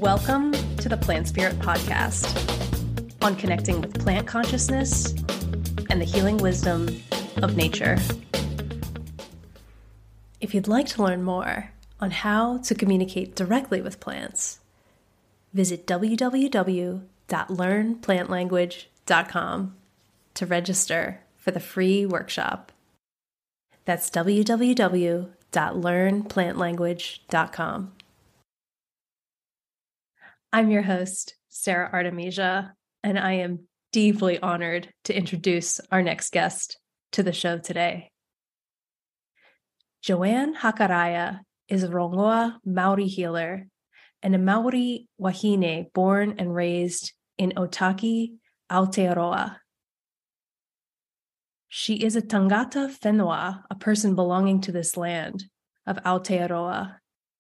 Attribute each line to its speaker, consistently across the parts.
Speaker 1: Welcome to the Plant Spirit Podcast on connecting with plant consciousness and the healing wisdom of nature. If you'd like to learn more on how to communicate directly with plants, visit www.learnplantlanguage.com to register for the free workshop. That's www.learnplantlanguage.com. I'm your host, Sarah Artemisia, and I am deeply honored to introduce our next guest to the show today. Joanne Hakaraya is a Rongoa Maori healer and a Maori wahine born and raised in Otaki, Aotearoa. She is a tangata whenua, a person belonging to this land of Aotearoa.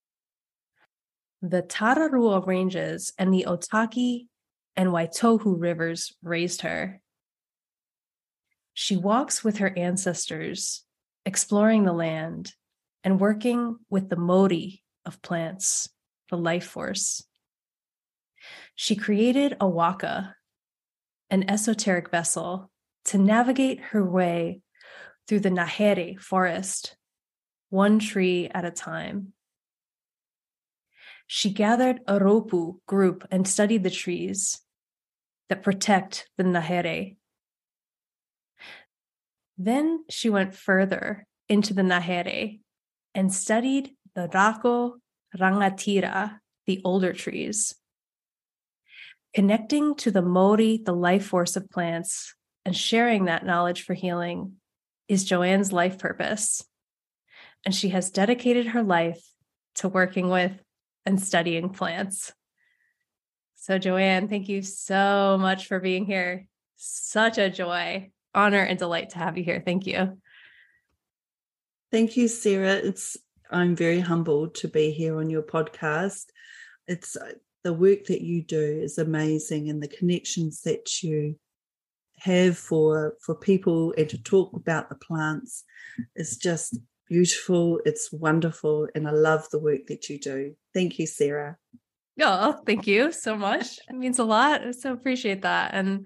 Speaker 1: The Tararua Ranges and the Otaki and Waitohu rivers raised her. She walks with her ancestors, exploring the land and working with the modi of plants, the life force. She created a waka, an esoteric vessel, to navigate her way through the Nahere forest, one tree at a time. She gathered a ropu group and studied the trees that protect the Nahere. Then she went further into the Nahere and studied the Rako Rangatira, the older trees. Connecting to the Mori, the life force of plants, and sharing that knowledge for healing is Joanne's life purpose. And she has dedicated her life to working with and studying plants. So Joanne, thank you so much for being here. Such a joy, honor, and delight to have you here. Thank you.
Speaker 2: Thank you, Sarah. I'm very humbled to be here on your podcast. It's the work that you do is amazing, and the connections that you have for people and to talk about the plants is just beautiful. It's wonderful, and I love the work that you do. Thank you, Sarah.
Speaker 1: Oh, thank you so much. It means a lot. I so appreciate that. And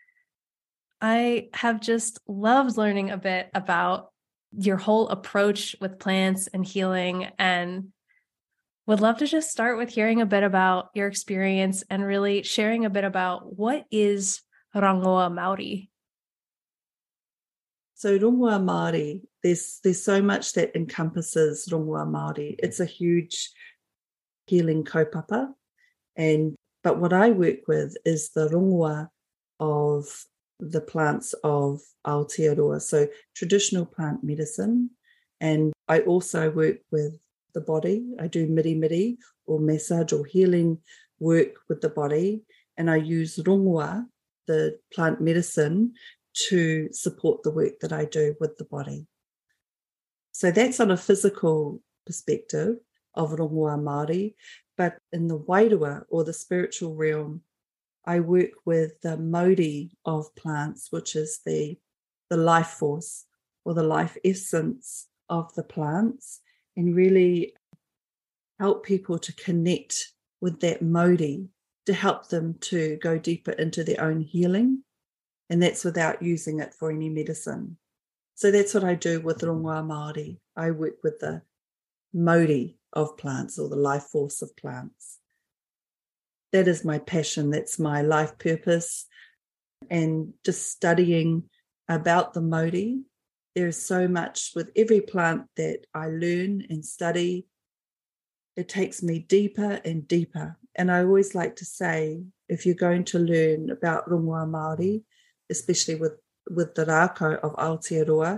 Speaker 1: I have just loved learning a bit about your whole approach with plants and healing, and would love to just start with hearing a bit about your experience and really sharing a bit about what is Rongoa Maori.
Speaker 2: So Rongoa Māori, there's so much that encompasses Rongoa Māori. It's a huge healing kaupapa. But what I work with is the rongoa of the plants of Aotearoa, so traditional plant medicine. And I also work with the body. I do miri or massage or healing work with the body. And I use rongoa, the plant medicine, to support the work that I do with the body. So that's on a physical perspective of Rongoa Māori, but in the wairua or the spiritual realm, I work with the modi of plants, which is the life force or the life essence of the plants, and really help people to connect with that modi to help them to go deeper into their own healing. And that's without using it for any medicine. So that's what I do with Rongoa Māori. I work with the modi of plants or the life force of plants. That is my passion. That's my life purpose. And just studying about the modi, there is so much with every plant that I learn and study. It takes me deeper and deeper. And I always like to say, if you're going to learn about Rongoa Māori, especially with the rako of Aotearoa,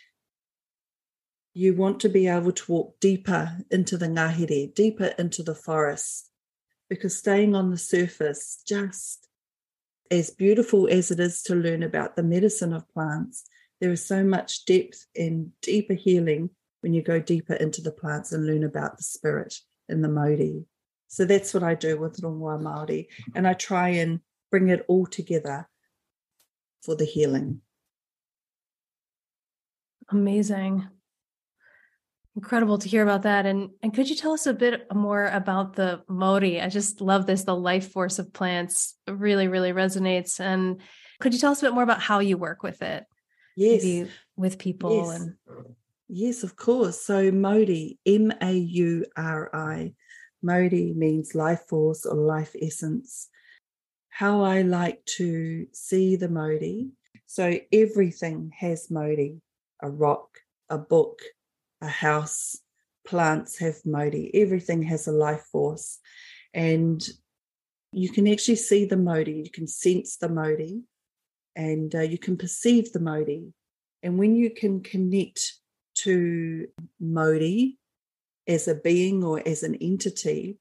Speaker 2: you want to be able to walk deeper into the ngahere, deeper into the forest, because staying on the surface, just as beautiful as it is to learn about the medicine of plants, there is so much depth and deeper healing when you go deeper into the plants and learn about the spirit in the modi. So that's what I do with Rongoa Māori, and I try and bring it all together for the healing.
Speaker 1: Amazing. Incredible to hear about that. And could you tell us a bit more about the Maori? I just love this. The life force of plants really, really resonates. And could you tell us a bit more about how you work with it?
Speaker 2: Yes,
Speaker 1: Maybe with people
Speaker 2: yes,
Speaker 1: and
Speaker 2: yes, of course. So Mauri, Mauri, Mauri means life force or life essence. How I like to see the Mauri. So everything has Mauri, a rock, a book, a house, plants have Mauri. Everything has a life force. And you can actually see the Mauri, you can sense the Mauri, and you can perceive the Mauri. And when you can connect to Mauri as a being or as an entity,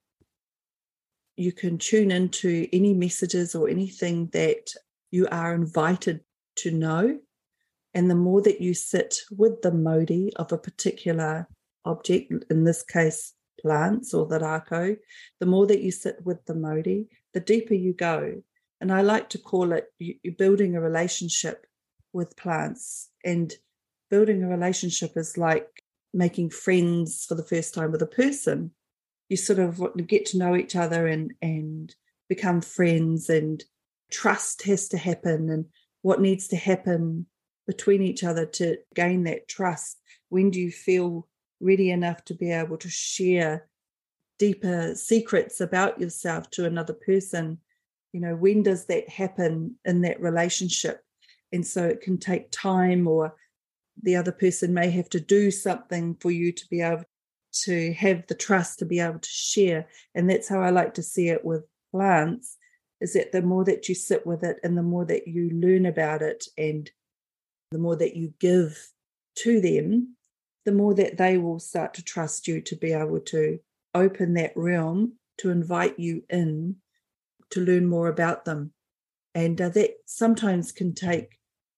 Speaker 2: you can tune into any messages or anything that you are invited to know. And the more that you sit with the Mauri of a particular object, in this case, plants or the rako, the more that you sit with the Mauri, the deeper you go. And I like to call it you're building a relationship with plants. And building a relationship is like making friends for the first time with a person. You sort of get to know each other and become friends, and trust has to happen. And what needs to happen between each other to gain that trust? When do you feel ready enough to be able to share deeper secrets about yourself to another person? You know, when does that happen in that relationship? And so it can take time, or the other person may have to do something for you to be able to have the trust to be able to share. And that's how I like to see it with plants, is that the more that you sit with it and the more that you learn about it and the more that you give to them, the more that they will start to trust you to be able to open that realm to invite you in to learn more about them. And that sometimes can take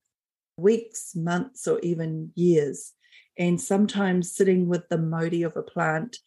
Speaker 2: weeks, months, or even years. And sometimes sitting with the Mauri of a plant,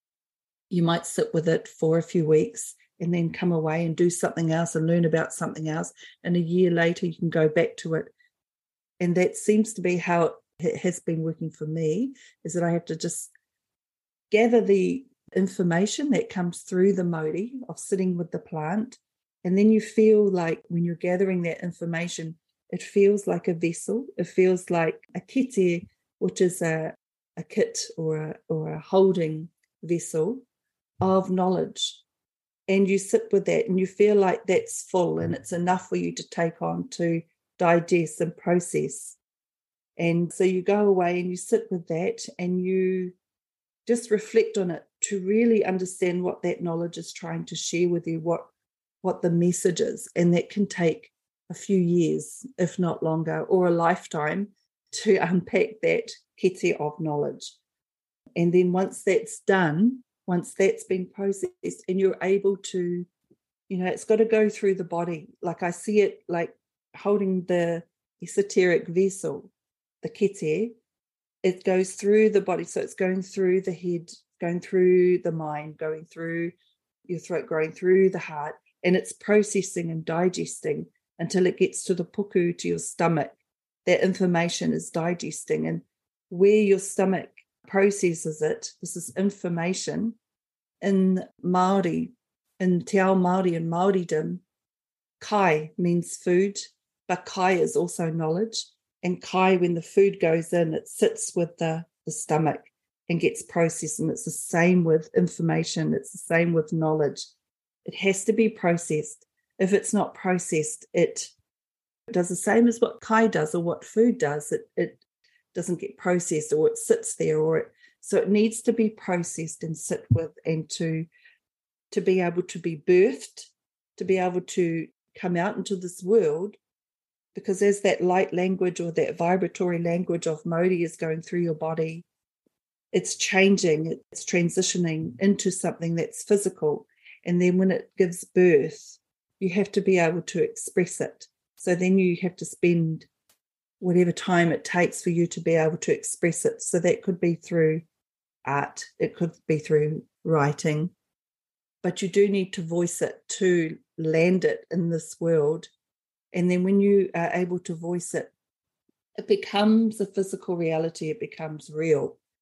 Speaker 2: you might sit with it for a few weeks and then come away and do something else and learn about something else. And a year later, you can go back to it. And that seems to be how it has been working for me, is that I have to just gather the information that comes through the Mauri of sitting with the plant. And then you feel like when you're gathering that information, it feels like a vessel. It feels like a kite, which is a kit or a holding vessel of knowledge. And you sit with that and you feel like that's full and it's enough for you to take on, to digest and process. And so you go away and you sit with that and you just reflect on it to really understand what that knowledge is trying to share with you, what the message is. And that can take a few years, if not longer, or a lifetime to unpack that kete of knowledge. And then once that's done, once that's been processed and you're able to, it's got to go through the body. Like I see it like holding the esoteric vessel, the kete, it goes through the body. So it's going through the head, going through the mind, going through your throat, going through the heart, and it's processing and digesting until it gets to the puku, to your stomach. That information is digesting, and where your stomach processes it, this is information. In Māori, in Te Ao Māori and Māoridom, kai means food, but kai is also knowledge. And kai, when the food goes in, it sits with the stomach and gets processed. And it's the same with information. It's the same with knowledge. It has to be processed. If it's not processed, it does the same as what kai does or what food does. It doesn't get processed, or it sits there, so it needs to be processed and sit with, and to be able to be birthed, to be able to come out into this world. Because as that light language or that vibratory language of Mauri is going through your body, it's changing, it's transitioning into something that's physical. And then when it gives birth, you have to be able to express it. So then you have to spend whatever time it takes for you to be able to express it. So that could be through art, it could be through writing, but you do need to voice it to land it in this world. And then when you are able to voice it, it becomes a physical reality, it becomes real.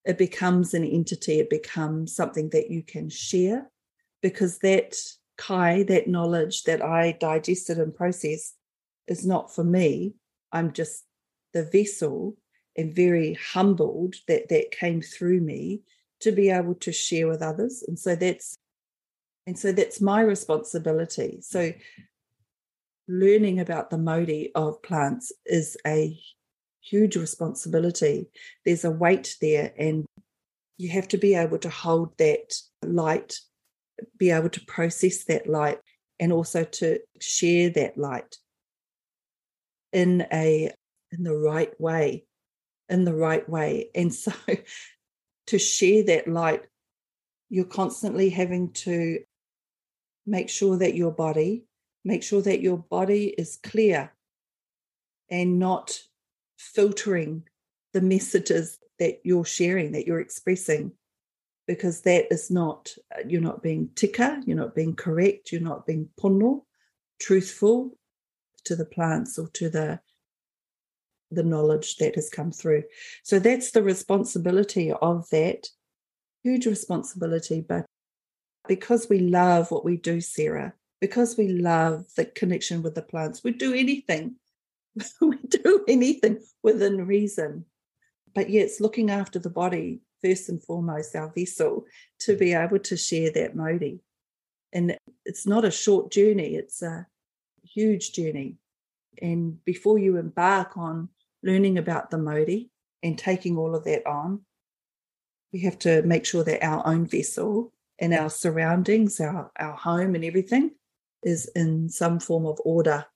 Speaker 2: it becomes an entity, it becomes something that you can share, because that kai, that knowledge that I digested and processed, is not for me. I'm just the vessel, and very humbled that that came through me to be able to share with others. And so that's my responsibility. So learning about the Mauri of plants is a huge responsibility. There's a weight there, and you have to be able to hold that light, be able to process that light, and also to share that light in the right way. And so to share that light, you're constantly having to make sure that your body is clear and not filtering the messages that you're sharing, that you're expressing, because that is not, you're not being tika, you're not being correct, you're not being pono, truthful to the plants or to the knowledge that has come through. So that's the responsibility of that, huge responsibility. But because we love what we do, Sarah, because we love the connection with the plants, we do anything. We do anything within reason. But yeah, it's looking after the body, first and foremost, our vessel, to be able to share that Mauri. And it's not a short journey, it's a huge journey. And before you embark on learning about the Mauri and taking all of that on, we have to make sure that our own vessel and our surroundings, our home and everything is in some form of order,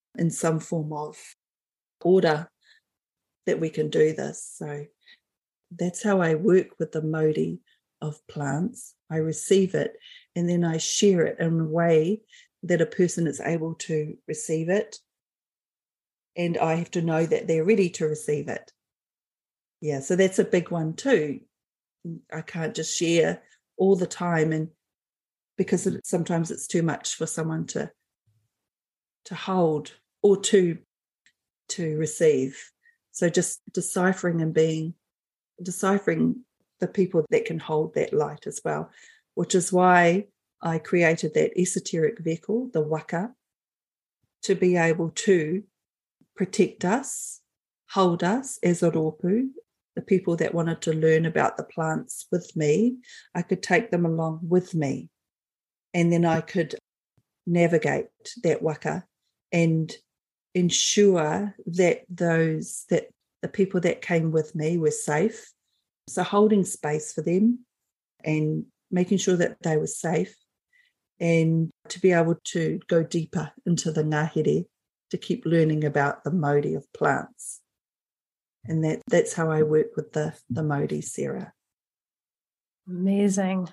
Speaker 2: that we can do this. So that's how I work with the Mauri of plants. I receive it, and then I share it in a way that a person is able to receive it. And I have to know that they're ready to receive it. Yeah, so that's a big one too. I can't just share all the time, and because sometimes it's too much for someone to hold or to receive. So just deciphering the people that can hold that light as well, which is why I created that esoteric vehicle, the waka, to be able to protect us, hold us as a rōpū, the people that wanted to learn about the plants with me. I could take them along with me, and then I could navigate that waka and ensure that the people that came with me were safe. So holding space for them and making sure that they were safe, and to be able to go deeper into the ngahere, to keep learning about the Mauri of plants. And that's how I work with the Mauri, Sarah.
Speaker 1: Amazing.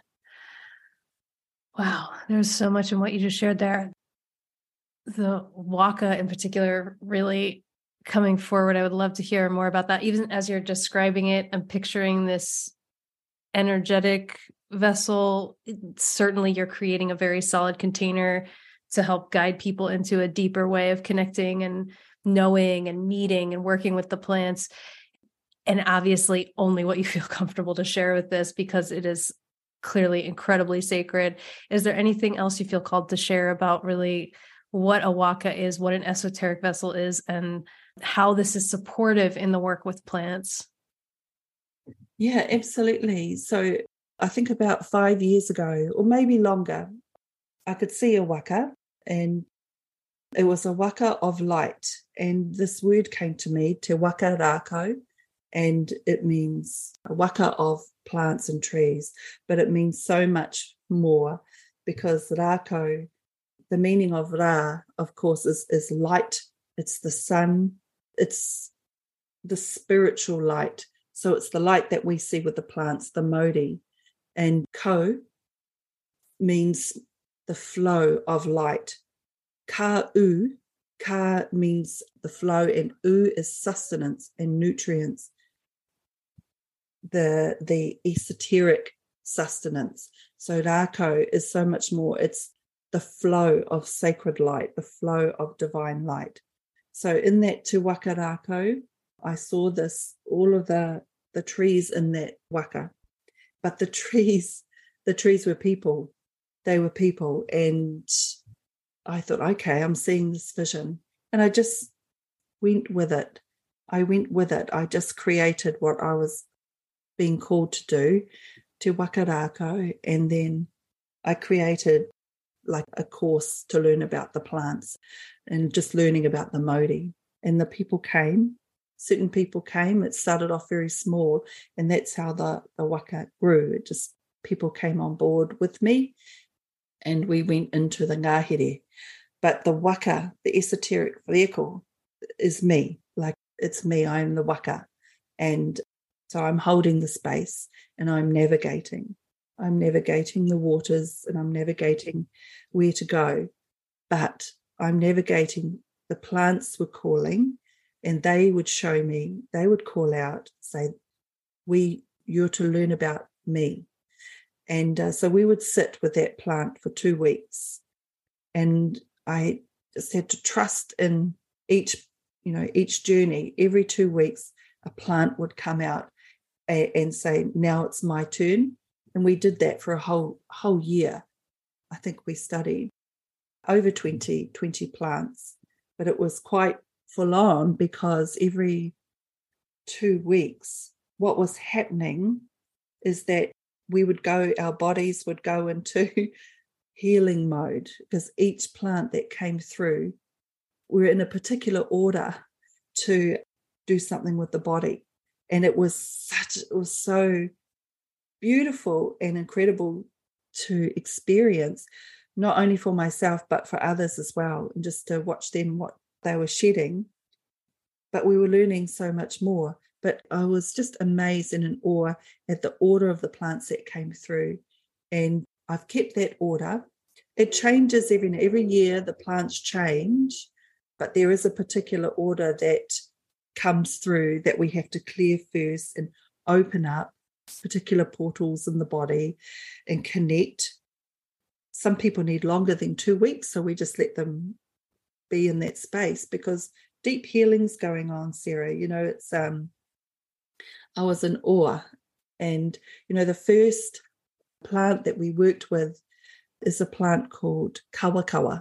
Speaker 1: Wow, there's so much in what you just shared there. The waka in particular really coming forward. I would love to hear more about that. Even as you're describing it, I'm picturing this energetic vessel. Certainly you're creating a very solid container to help guide people into a deeper way of connecting and knowing and meeting and working with the plants. And obviously only what you feel comfortable to share with this, because it is clearly incredibly sacred. Is there anything else you feel called to share about really what a waka is, what an esoteric vessel is, and how this is supportive in the work with plants?
Speaker 2: Yeah, absolutely. So I think about 5 years ago, or maybe longer, I could see a waka, and it was a waka of light. And this word came to me, te waka rākau, and it means a waka of plants and trees, but it means so much more, because rākau, the meaning of Ra, of course, is light. It's the sun. It's the spiritual light. So it's the light that we see with the plants, the Mauri. And ko means the flow of light. Ka means the flow, and u is sustenance and nutrients. The esoteric sustenance. So rākau is so much more. It's the flow of sacred light, the flow of divine light. So in that te waka rākau, I saw this, all of the the trees in that waka. But the trees were people. They were people. And I thought, okay, I'm seeing this vision. And I just went with it. I just created what I was being called to do, to wakarako. And then I created like a course to learn about the plants and just learning about the Māori. And the people came. Certain people came. It started off very small, and that's how the waka grew. It just, people came on board with me, and we went into the ngahere. But the waka, the esoteric vehicle, is me. Like, it's me. I'm the waka. And so I'm holding the space, and I'm navigating. I'm navigating the waters, and I'm navigating where to go. But I'm navigating, the plants were calling, and they would show me, they would call out, say, you're to learn about me. And so we would sit with that plant for 2 weeks. And I just had to trust in each journey. Every 2 weeks, a plant would come out and say, now it's my turn. And we did that for a whole year. I think we studied over 20 plants, but it was quite full on, because every 2 weeks, what was happening is that our bodies would go into healing mode, because each plant that came through, we're in a particular order to do something with the body. And it was so beautiful and incredible to experience, not only for myself, but for others as well, and just to watch them, what they were shedding. But we were learning so much more. But I was just amazed and in awe at the order of the plants that came through. And I've kept that order. It changes every year, the plants change, but there is a particular order that comes through that we have to clear first and open up particular portals in the body and connect. Some people need longer than 2 weeks, so we just let them be in that space, because deep healing's going on, Sarah. It's I was in awe. And the first plant that we worked with is a plant called kawakawa,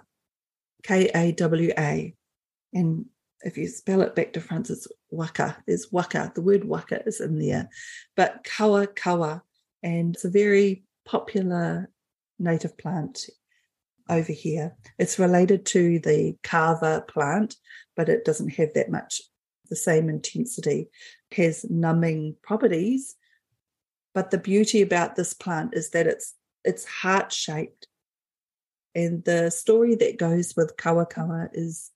Speaker 2: Kawa. And if you spell it back to front, it's waka. There's waka. The word waka is in there. But kawa, and it's a very popular native plant over here. It's related to the kava plant, but it doesn't have that much the same intensity. It has numbing properties. But the beauty about this plant is that it's heart-shaped. And the story that goes with kawakawa is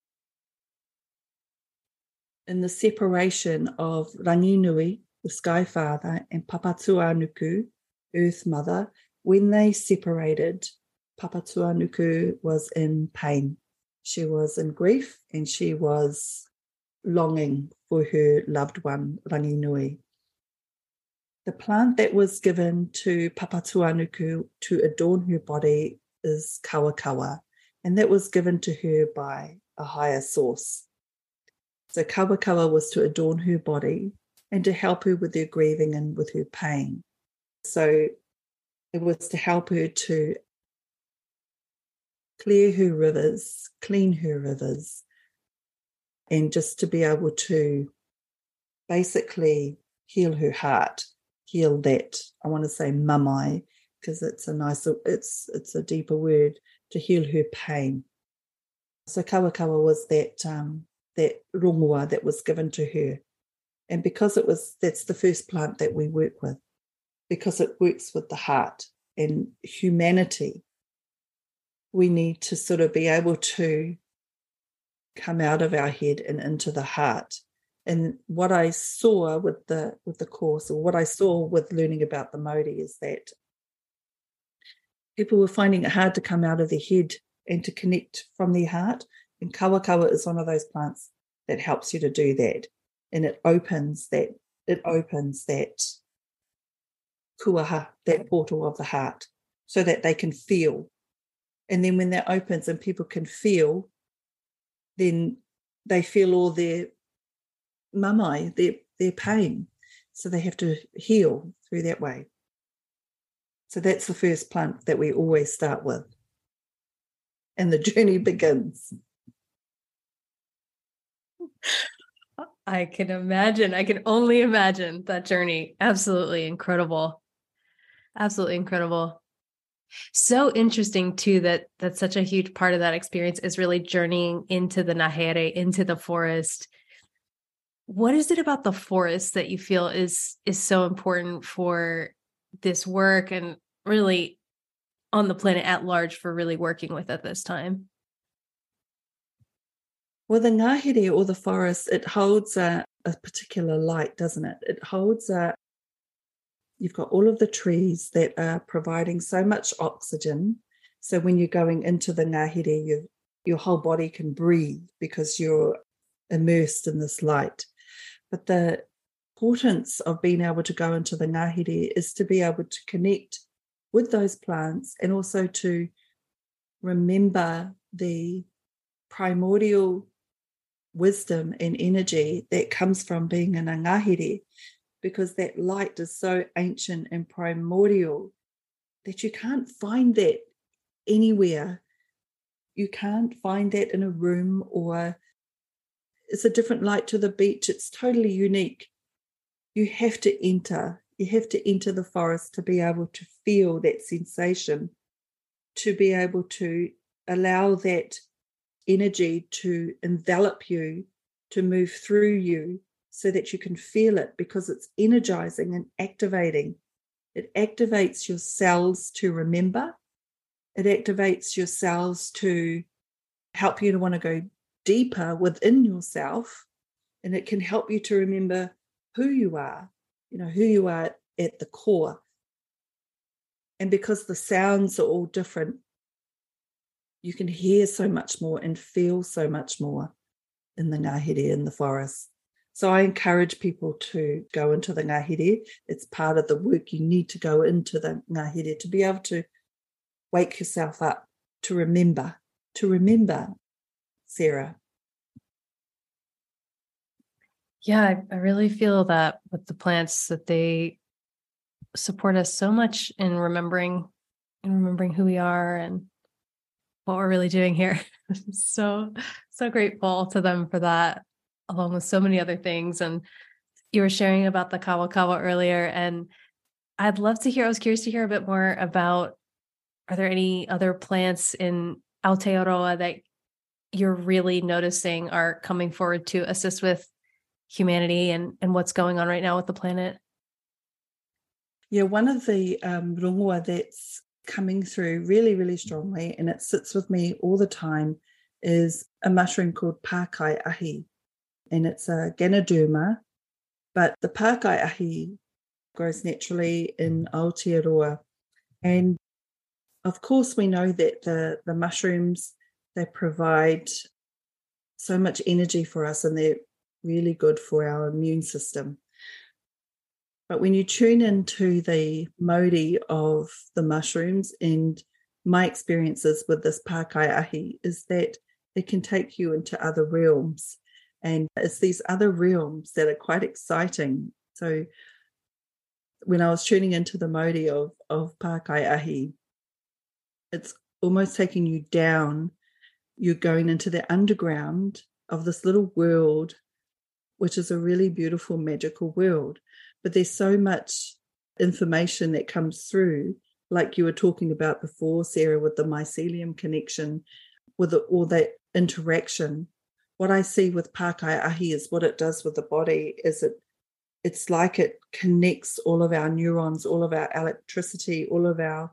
Speaker 2: in the separation of Ranginui, the Sky Father, and Papatuanuku, Earth Mother. When they separated, Papatuanuku was in pain. She was in grief, and she was longing for her loved one, Ranginui. The plant that was given to Papatuanuku to adorn her body is kawakawa, and that was given to her by a higher source. So kawakawa was to adorn her body and to help her with her grieving and with her pain. So it was to help her to clear her rivers, clean her rivers, and just to be able to basically heal her heart, heal that, I want to say mamai, because it's a deeper word, to heal her pain. So kawakawa was that rongoa that was given to her. And because that's the first plant that we work with, because it works with the heart and humanity, we need to sort of be able to come out of our head and into the heart. And what I saw with the course, or what I saw with learning about the Māori, is that people were finding it hard to come out of their head and to connect from their heart. And kawakawa is one of those plants that helps you to do that. And it opens that kuaha, that portal of the heart, so that they can feel. And then when that opens and people can feel, then they feel all their mamai, their pain. So they have to heal through that way. So that's the first plant that we always start with. And the journey begins.
Speaker 1: I can imagine. I can only imagine that journey. Absolutely incredible. Absolutely incredible. So interesting too that that's such a huge part of that experience is really journeying into the Nahere, into the forest. What is it about the forest that you feel is so important for this work and really on the planet at large for really working with at this time?
Speaker 2: Well, the ngahere or the forest, it holds a particular light, doesn't it? It holds you've got all of the trees that are providing so much oxygen. So when you're going into the ngahere, your whole body can breathe because you're immersed in this light. But the importance of being able to go into the ngahere is to be able to connect with those plants and also to remember the primordial wisdom and energy that comes from being in a ngahere, because that light is so ancient and primordial that you can't find that anywhere. You can't find that in a room, or it's a different light to the beach. It's totally unique. You have to enter the forest to be able to feel that sensation, to be able to allow that energy to envelop you, to move through you so that you can feel it, because it's energizing and activating. It activates your cells to remember. It activates your cells to help you to want to go deeper within yourself. And it can help you to remember who you are at the core. And because the sounds are all different, you can hear so much more and feel so much more in the ngahere, in the forest. So I encourage people to go into the ngahere. It's part of the work. You need to go into the ngahere to be able to wake yourself up, to remember, Sarah.
Speaker 1: Yeah, I really feel that with the plants that they support us so much in remembering who we are and what we're really doing here. So grateful to them for that, along with so many other things. And you were sharing about the kawa kawa earlier, and I was curious to hear a bit more about, are there any other plants in Aotearoa that you're really noticing are coming forward to assist with humanity and what's going on right now with the planet?
Speaker 2: Yeah, one of the rongoa that's coming through really, really strongly, and it sits with me all the time, is a mushroom called Pākai Ahi. And it's a Ganoderma, but the Pākai Ahi grows naturally in Aotearoa. And of course, we know that the mushrooms, they provide so much energy for us, and they're really good for our immune system. But when you tune into the mauri of the mushrooms, and my experiences with this Pākai Ahi is that it can take you into other realms. And it's these other realms that are quite exciting. So when I was tuning into the mauri of Pākai Ahi, it's almost taking you down. You're going into the underground of this little world, which is a really beautiful, magical world. But there's so much information that comes through, like you were talking about before, Sarah, with the mycelium connection, with all that interaction. What I see with Pākai Ahi is what it does with the body is it's like it connects all of our neurons, all of our electricity, all of our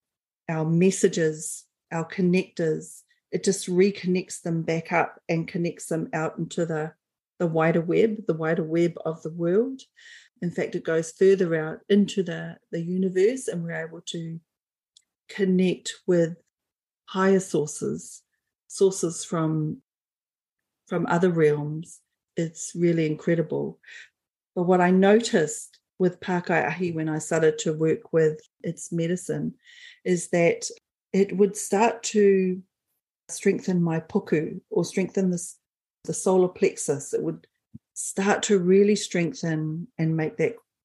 Speaker 2: messages, our connectors. It just reconnects them back up and connects them out into the wider web of the world. In fact, it goes further out into the universe, and we're able to connect with higher sources from other realms. It's really incredible. But what I noticed with Pākai Ahi when I started to work with its medicine is that it would start to strengthen my puku, or strengthen the solar plexus. It would start to really strengthen and make that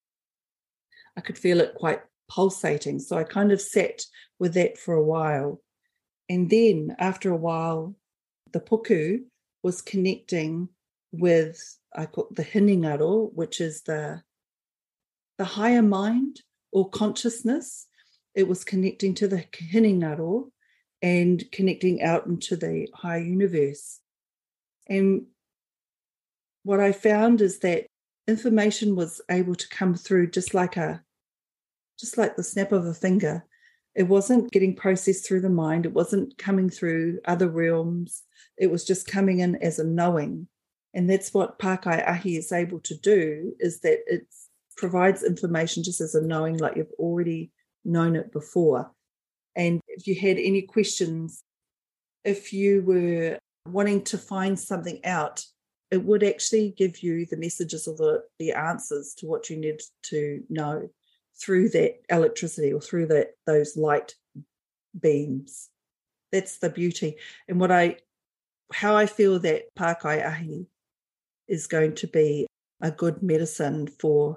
Speaker 2: I could feel it quite pulsating. So I kind of sat with that for a while. And then after a while, the puku was connecting with, I call it the hinengaro, which is the higher mind or consciousness. It was connecting to the hinengaro and connecting out into the higher universe. And what I found is that information was able to come through just like the snap of a finger. It wasn't getting processed through the mind. It wasn't coming through other realms. It was just coming in as a knowing. And that's what Pākai Ahi is able to do, is that it provides information just as a knowing, like you've already known it before. And if you had any questions, if you were wanting to find something out, it would actually give you the messages or the answers to what you need to know through that electricity or through those light beams. That's the beauty. And how I feel that Pākai Ahi is going to be a good medicine for.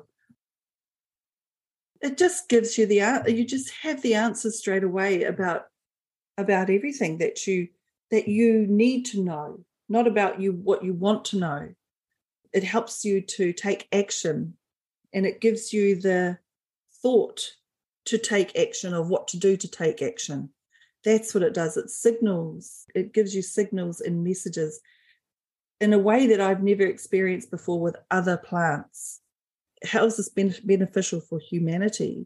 Speaker 2: It just gives you you just have the answers straight away about everything that you need to know, not about what you want to know. It helps you to take action, and it gives you the thought to take action of what to do to take action. That's what it does. It gives you signals and messages in a way that I've never experienced before with other plants. How is this beneficial for humanity?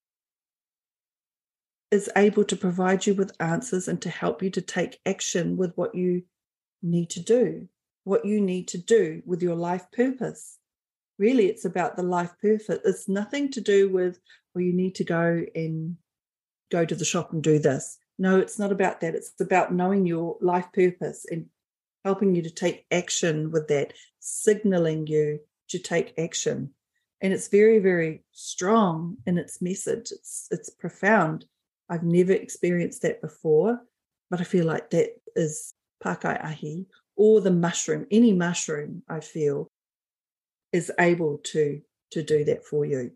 Speaker 2: Is able to provide you with answers and to help you to take action with what you need to do with your life purpose. Really, it's about the life purpose. It's nothing to do with, well, you need to go to the shop and do this. No, it's not about that. It's about knowing your life purpose and helping you to take action with that, signaling you to take action. And it's very, very strong in its message. It's profound. I've never experienced that before, but I feel like that is Pākai Ahi, or the mushroom. Any mushroom, I feel, is able to do that for you.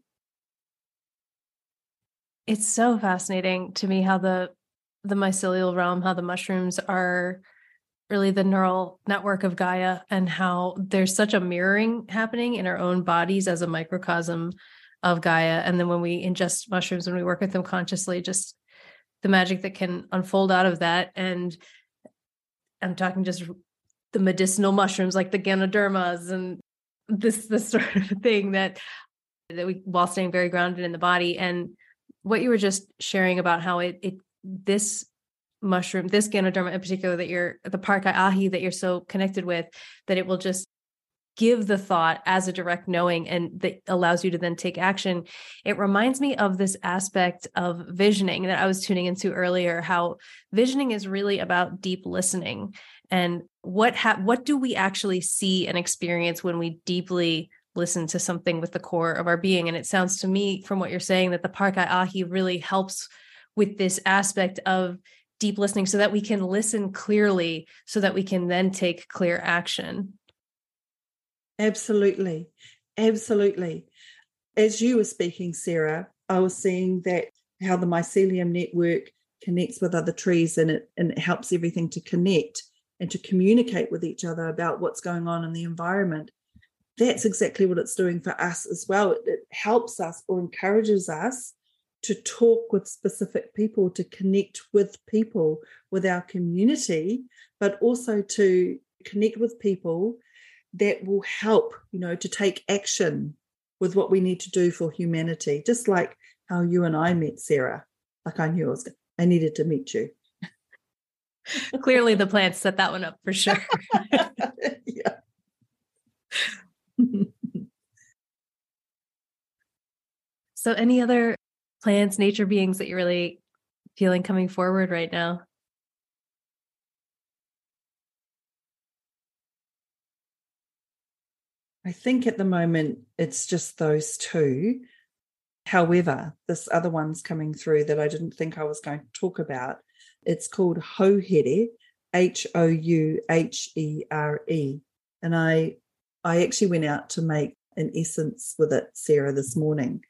Speaker 1: It's so fascinating to me how the mycelial realm, how the mushrooms are really the neural network of Gaia, and how there's such a mirroring happening in our own bodies as a microcosm of Gaia. And then when we ingest mushrooms, when we work with them consciously, just the magic that can unfold out of that. And I'm talking just the medicinal mushrooms like the Ganodermas and this sort of thing that we, while staying very grounded in the body. And what you were just sharing about how this mushroom, this Ganoderma in particular, the Pākai Ahi that you're so connected with, that it will just give the thought as a direct knowing, and that allows you to then take action. It reminds me of this aspect of visioning that I was tuning into earlier, how visioning is really about deep listening. And what do we actually see and experience when we deeply listen to something with the core of our being? And it sounds to me from what you're saying that the Pākai Ahi really helps with this aspect of deep listening, so that we can listen clearly, so that we can then take clear action.
Speaker 2: Absolutely. Absolutely. As you were speaking, Sarah, I was seeing that how the mycelium network connects with other trees, and it helps everything to connect and to communicate with each other about what's going on in the environment. That's exactly what it's doing for us as well. It helps us or encourages us to talk with specific people, to connect with people, with our community, but also to connect with people that will help, to take action with what we need to do for humanity. Just like how you and I met, Sarah. Like I knew I needed to meet you.
Speaker 1: Clearly the plants set that one up for sure.
Speaker 2: Yeah.
Speaker 1: So any other plants, nature beings that you're really feeling coming forward right now?
Speaker 2: I think at the moment it's just those two. However, this other one's coming through that I didn't think I was going to talk about. It's called Hauhere, Houhere. And I actually went out to make an essence with it, Sarah, this morning.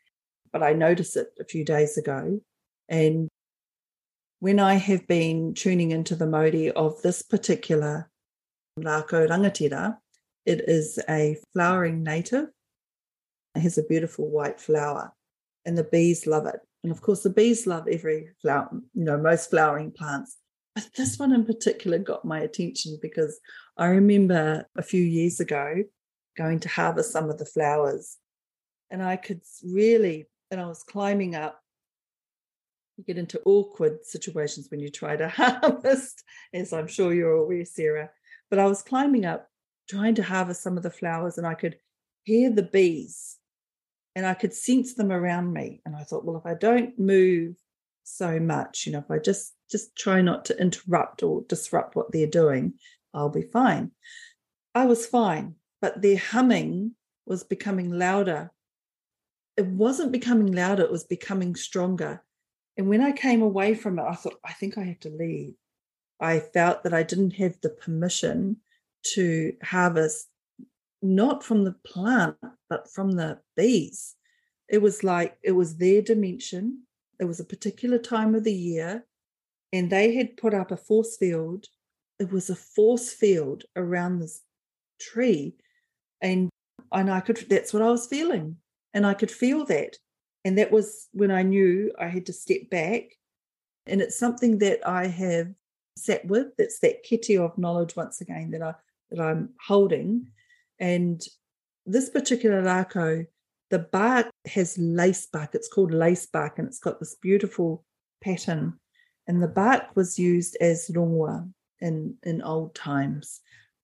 Speaker 2: but I noticed it a few days ago. And when I have been tuning into the mauri of this particular Rako rangatira, it is a flowering native. It has a beautiful white flower, and the bees love it. And of course, the bees love every flower, most flowering plants. But this one in particular got my attention because I remember a few years ago going to harvest some of the flowers, and I could really, and I was climbing up. You get into awkward situations when you try to harvest, as I'm sure you're aware, Sarah. But I was climbing up, trying to harvest some of the flowers, and I could hear the bees and I could sense them around me. And I thought, well, if I don't move so much, if I just try not to interrupt or disrupt what they're doing, I'll be fine. I was fine, but their humming was becoming louder. It wasn't becoming louder, it was becoming stronger. And when I came away from it, I thought, I think I have to leave. I felt that I didn't have the permission to harvest, not from the plant, but from the bees. It was like it was their dimension. It was a particular time of the year, and they had put up a force field. It was a force field around this tree, and that's what I was feeling, and I could feel that. And that was when I knew I had to step back. And it's something that I have sat with. That's that kete of knowledge once again that I'm holding. And this particular rako, the bark has lace bark. It's called lace bark, and it's got this beautiful pattern. And the bark was used as rongoa in old times.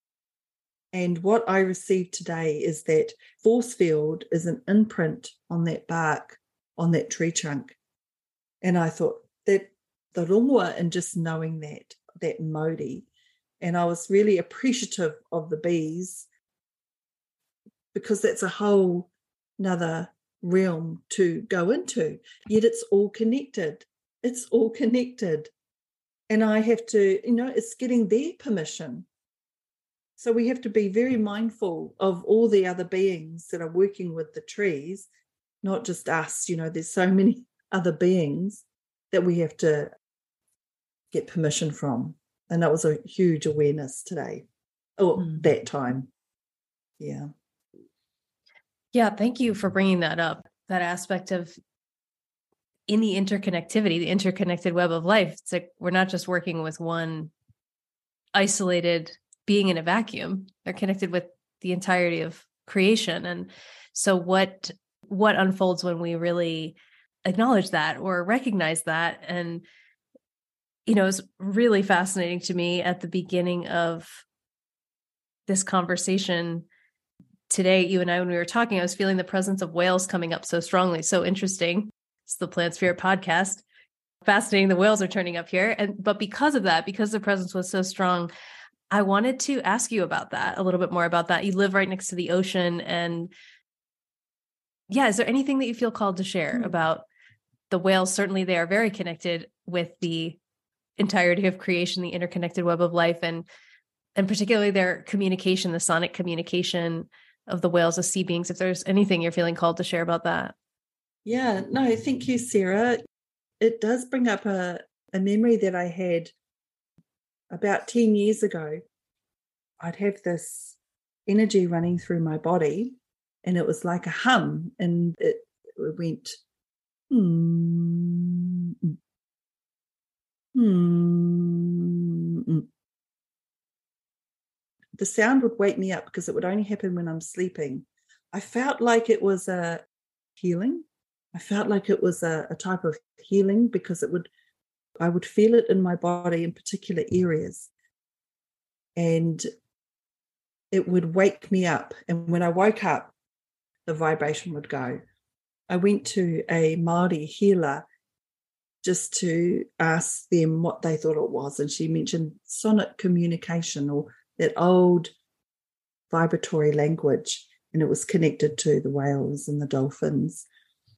Speaker 2: And what I received today is that force field is an imprint on that bark, on that tree trunk. And I thought that the rongoa, and just knowing that mauri, and I was really appreciative of the bees, because that's a whole another realm to go into. Yet it's all connected. It's all connected. And I have to, it's getting their permission. So we have to be very mindful of all the other beings that are working with the trees, not just us. There's so many other beings that we have to get permission from. And that was a huge awareness today, that time. Yeah.
Speaker 1: Yeah, thank you for bringing that up, that aspect of in the interconnectivity, the interconnected web of life. It's like we're not just working with one isolated being in a vacuum. They're connected with the entirety of creation. And so what unfolds when we really acknowledge that or recognize that? And, it's really fascinating to me at the beginning of this conversation today, you and I, when we were talking, I was feeling the presence of whales coming up so strongly. So interesting. It's the Plant Spirit podcast. Fascinating. The whales are turning up here. But because of that, because the presence was so strong, I wanted to ask you about that, a little bit more about that. You live right next to the ocean. And yeah, is there anything that you feel called to share about the whales? Certainly they are very connected with the entirety of creation, the interconnected web of life, and particularly their communication, the sonic communication of the whales as sea beings. If there's anything you're feeling called to share about that.
Speaker 2: Yeah, no, thank you, Sarah. It does bring up a memory that I had about 10 years ago. I'd have this energy running through my body, and it was like a hum, and it went, The sound would wake me up because it would only happen when I'm sleeping. I felt like it was a healing. I felt like it was a type of healing because I would feel it in my body in particular areas. And it would wake me up. And when I woke up, the vibration would go. I went to a Māori healer just to ask them what they thought it was. And she mentioned sonic communication, or that old vibratory language, and it was connected to the whales and the dolphins.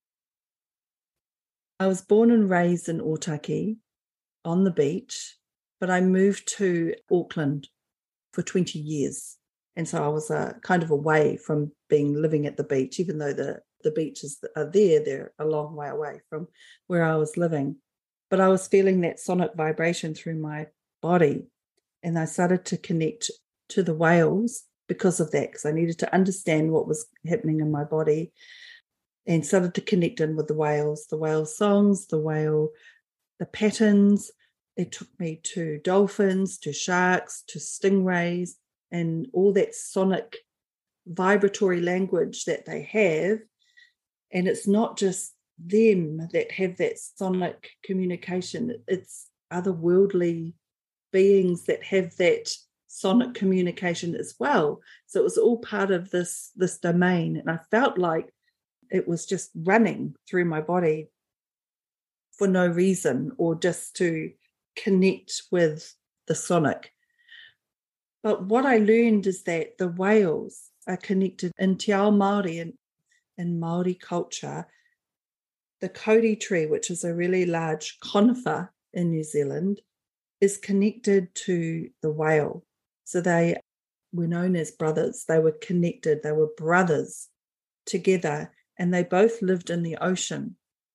Speaker 2: I was born and raised in Otaki on the beach, but I moved to Auckland for 20 years. And so I was kind of away from living at the beach, even though the The beaches that are there, they're a long way away from where I was living. But I was feeling that sonic vibration through my body. And I started to connect to the whales because of that, because I needed to understand what was happening in my body, and started to connect in with the whale songs, the patterns. It took me to dolphins, to sharks, to stingrays, and all that sonic vibratory language that they have. And it's not just them that have that sonic communication, it's otherworldly beings that have that sonic communication as well. So it was all part of this domain, and I felt like it was just running through my body for no reason, or just to connect with the sonic. But what I learned is that the whales are connected in Te Ao Māori, and in Māori culture. The Kauri tree, which is a really large conifer in New Zealand, is connected to the whale. So they were known as brothers. They were connected. They were brothers together, and they both lived in the ocean.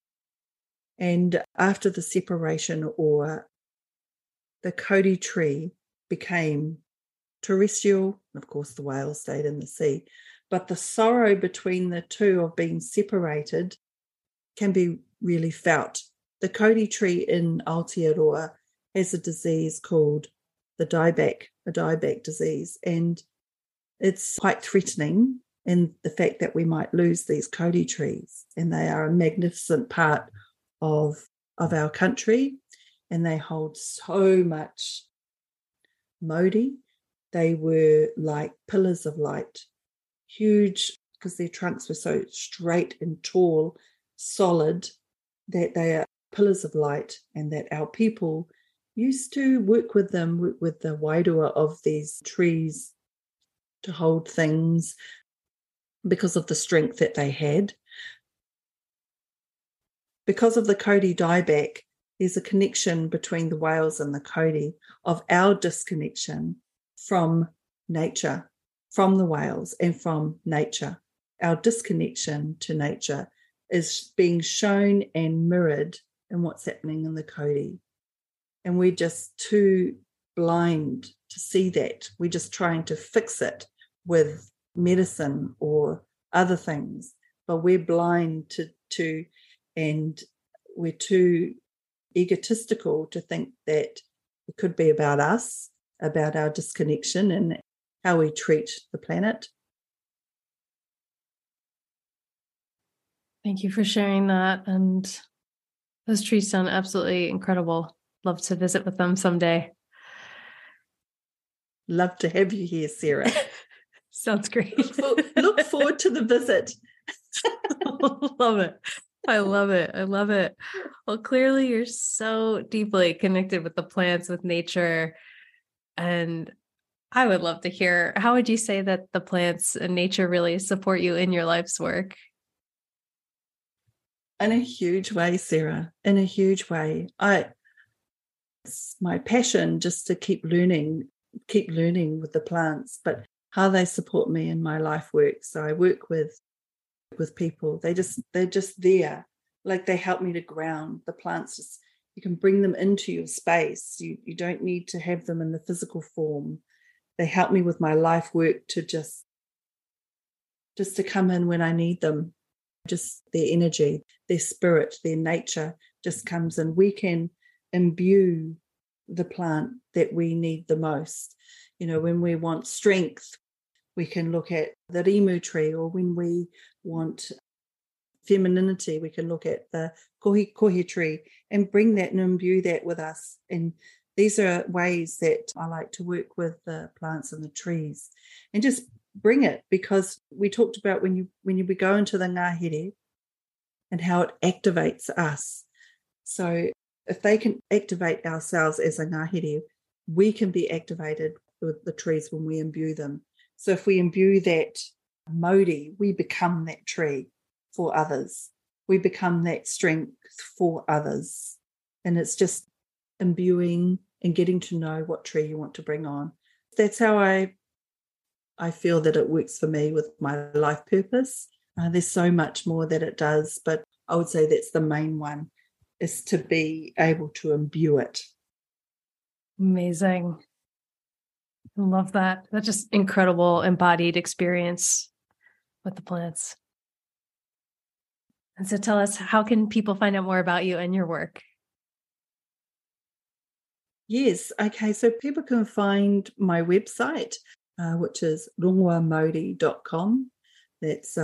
Speaker 2: And after the separation, or the Kauri tree became terrestrial, of course the whale stayed in the sea, but the sorrow between the two of being separated can be really felt. The Kauri tree in Aotearoa has a disease called a dieback disease, and it's quite threatening in the fact that we might lose these Kauri trees, and they are a magnificent part of our country, and they hold so much mauri. They were like pillars of light, huge, because their trunks were so straight and tall, solid, that they are pillars of light, and that our people used to work with them, with the wairua of these trees, to hold things because of the strength that they had. Because of the Kauri dieback, there's a connection between the whales and the Kauri of our disconnection from nature, from the whales and from nature. Our disconnection to nature is being shown and mirrored in what's happening in the Kauri. And we're just too blind to see that. We're just trying to fix it with medicine or other things, but we're blind to and we're too egotistical to think that it could be about us, about our disconnection and how we treat the planet.
Speaker 1: Thank you for sharing that. And those trees sound absolutely incredible. Love to visit with them someday.
Speaker 2: Love to have you here, Sarah.
Speaker 1: Sounds great.
Speaker 2: Look forward to the visit.
Speaker 1: Love it. I love it. I love it. Well, clearly you're so deeply connected with the plants, with nature. And I would love to hear, how would you say that the plants and nature really support you in your life's work?
Speaker 2: In a huge way, Sarah, in a huge way. It's my passion just to keep learning with the plants, but how they support me in my life work. So I work with people. They're just there. Like, they help me to ground. The plants, you can bring them into your space. You don't need to have them in the physical form. They help me with my life work to just to come in when I need them. Just their energy, their spirit, their nature just comes in. We can imbue the plant that we need the most. You know, when we want strength, we can look at the rimu tree, or when we want femininity, we can look at the kohi tree and bring that and imbue that with us. And these are ways that I like to work with the plants and the trees, and just bring it, because we talked about when we go into the ngahere and how it activates us. So if they can activate ourselves as a ngahere, we can be activated with the trees when we imbue them. So if we imbue that mauri, we become that tree for others. We become that strength for others. And it's just imbuing and getting to know what tree you want to bring on. That's how I feel that it works for me with my life purpose, There's so much more that it does, but I would say that's the main one, is to be able to imbue it.
Speaker 1: Amazing. I love that. That's just incredible embodied experience with the plants. And so tell us, how can people find out more about you and your work?
Speaker 2: Yes. Okay. So people can find my website, which is rongoamauri.com. That's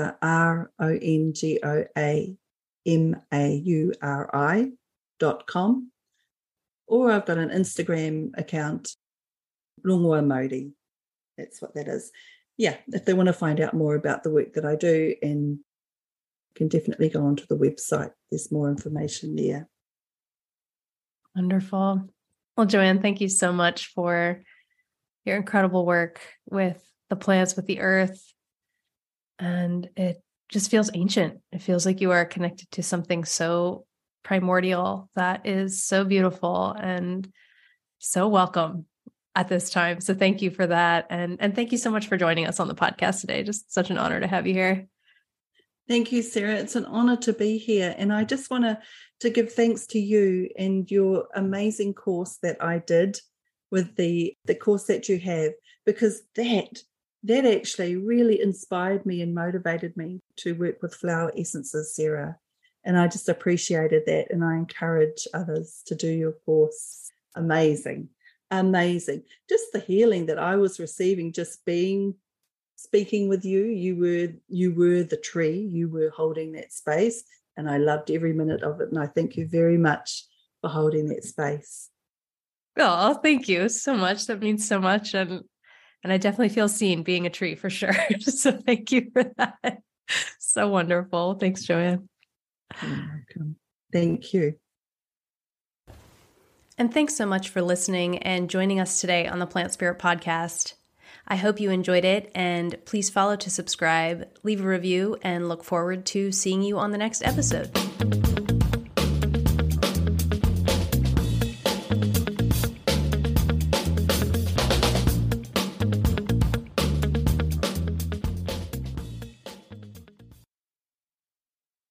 Speaker 2: RONGOAMAURI.com. Or I've got an Instagram account, Rongoa Mauri. That's what that is. Yeah, if they want to find out more about the work that I do, and can definitely go onto the website. There's more information there.
Speaker 1: Wonderful. Well, Joanne, thank you so much for your incredible work with the plants, with the earth. And it just feels ancient. It feels like you are connected to something so primordial that is so beautiful and so welcome at this time. So thank you for that. And thank you so much for joining us on the podcast today. Just such an honor to have you here.
Speaker 2: Thank you, Sarah. It's an honor to be here. And I just want to give thanks to you and your amazing course that I did with the course that you have, because that actually really inspired me and motivated me to work with flower essences, Sarah. And I just appreciated that. And I encourage others to do your course. Amazing. Just the healing that I was receiving, just speaking with you. You were the tree. You were holding that space. And I loved every minute of it. And I thank you very much for holding that space.
Speaker 1: Oh, thank you so much. That means so much. And I definitely feel seen being a tree for sure. So thank you for that. So wonderful. Thanks, Joanne.
Speaker 2: You're welcome. Thank you.
Speaker 1: And thanks so much for listening and joining us today on the Plant Spirit Podcast. I hope you enjoyed it, and please follow to subscribe, leave a review, and look forward to seeing you on the next episode.